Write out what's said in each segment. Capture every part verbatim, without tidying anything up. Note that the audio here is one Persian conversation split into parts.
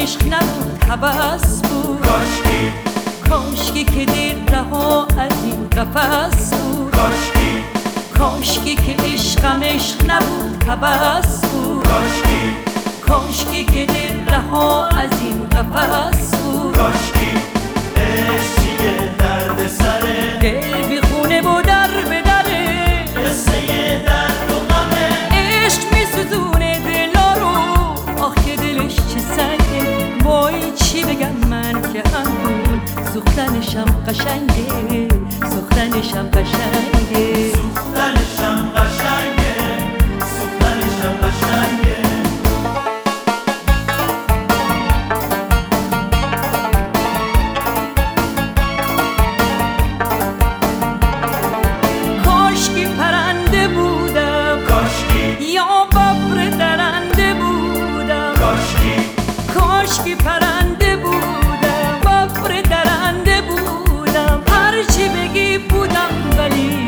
عشق نبود هوس بود، کاشکی کاشکی که دل رها از این قفس بود، کاشکی کاشکی که عشقم عشق نبود هوس بود، کاشکی کاشکی که دل رها از این قفس بود، کاشکی عشق چیه درد سره، دل بی خونه و در به دره، قصه درد و غمه، عشق می سوزونه دلا رو، آخ که دلش چه سنگه، وای چی بگم من که همون سوختنشم قشنگه، سوختنشم قشنگه، سوختنشم قشنگه، سوختنشم قشنگه. کاشکی پرنده بودم، کاشکی یا ببر درنده بودم، کاشکی کاشکی پرنده بودم، ببر درنده بودم، هرچی بگی بودم ولی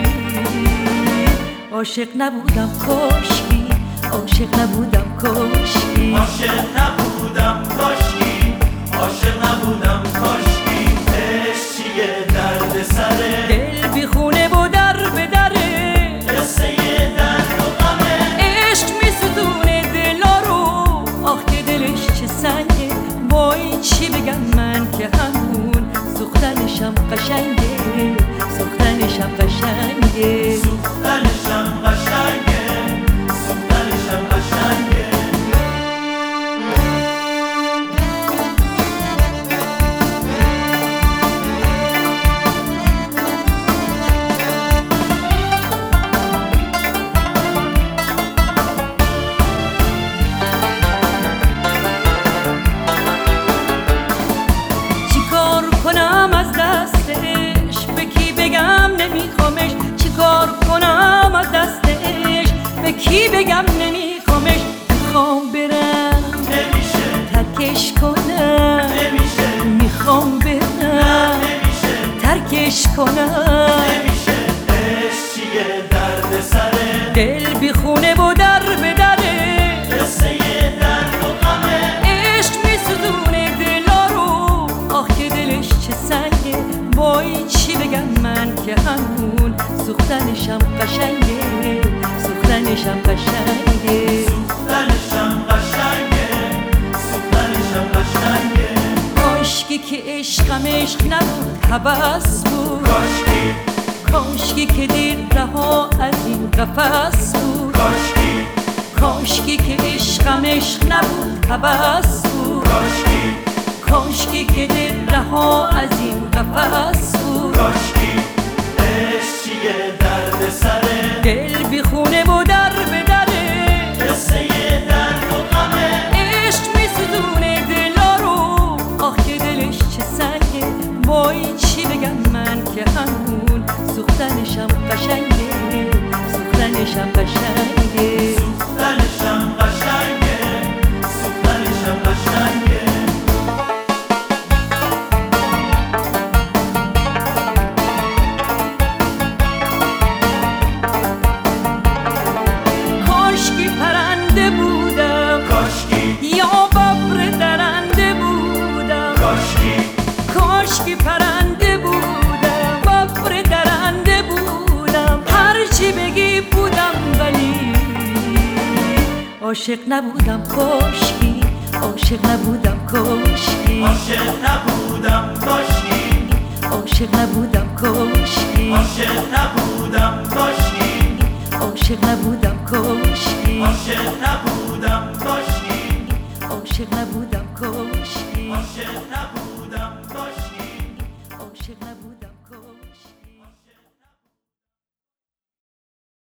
عاشق نبودم، کاشکی عاشق نبودم، کاشکی عاشق نبودم کاشکی، عاشق نبودم کاشکی، عشق چیه درد سره، دل بی خونه و در به دره، قصه درد و غمه، عشق می سوزونه دلا رو، آخ که دلش چه سنگه، وای چی بگم من که همون سوختنشم قشنگه، سوختنشم قشنگه، سوختنشم قشنگه، سوختنشم قشنگه. چیکار کنم از دستش، به کی بگم نمیخوامش، چیکار کنم از دستش، به کی بگم نمیخوامش، میخوام برم نمیشه ترکش کنم، نمیشه میخوام برم نمیشه ترکش کنم، نمیشه، عشق چیه درد سره، دل بی خونه و در به دره، قصه درد و غمه، عشق می سوزونه دلا رو، آخ که دلش چه سنگه، وای چی بگم من که همون سوختنشم قشنگه، سوختنشم قشنگه، سوختنشم قشنگه، سوختنشم قشنگه. کاشکی که عشقم عشق نبود هوس بود، کاشکی کاشکی که دل رها از این قفس بود، کاشکی کاشکی که عشقم عشق نبود هوس بود، کاشکی کاشکی که دل رها از این قفس بود، کاشکی عشق چیه درد سره، دل بی خونه و در به دره، قصه درد و غمه، عشق می سوزونه دلا رو، آخ که دلش چه سنگه، وای چی بگم من که همون سوختنشم قشنگه، سوختنشم قشنگه، سوختنشم قشنگه، سوختنشم قشنگه. کاشکی پرنده بودم، کاشکی یا ببر درنده بودم، کاشکی کاشکی پرنده بودم، ببر درنده بودم، هرچی بگی بودم ولی عاشق نبودم، کاشکی عاشق نبودم، کاشکی عاشق نبودم کاشکی، عاشق نبودم، کاشکی عاشق نبودم کاشکی، عاشق نبودم، کاشکی عاشق نبودم کاشکی، عاشق نبودم، کاشکی عاشق نبودم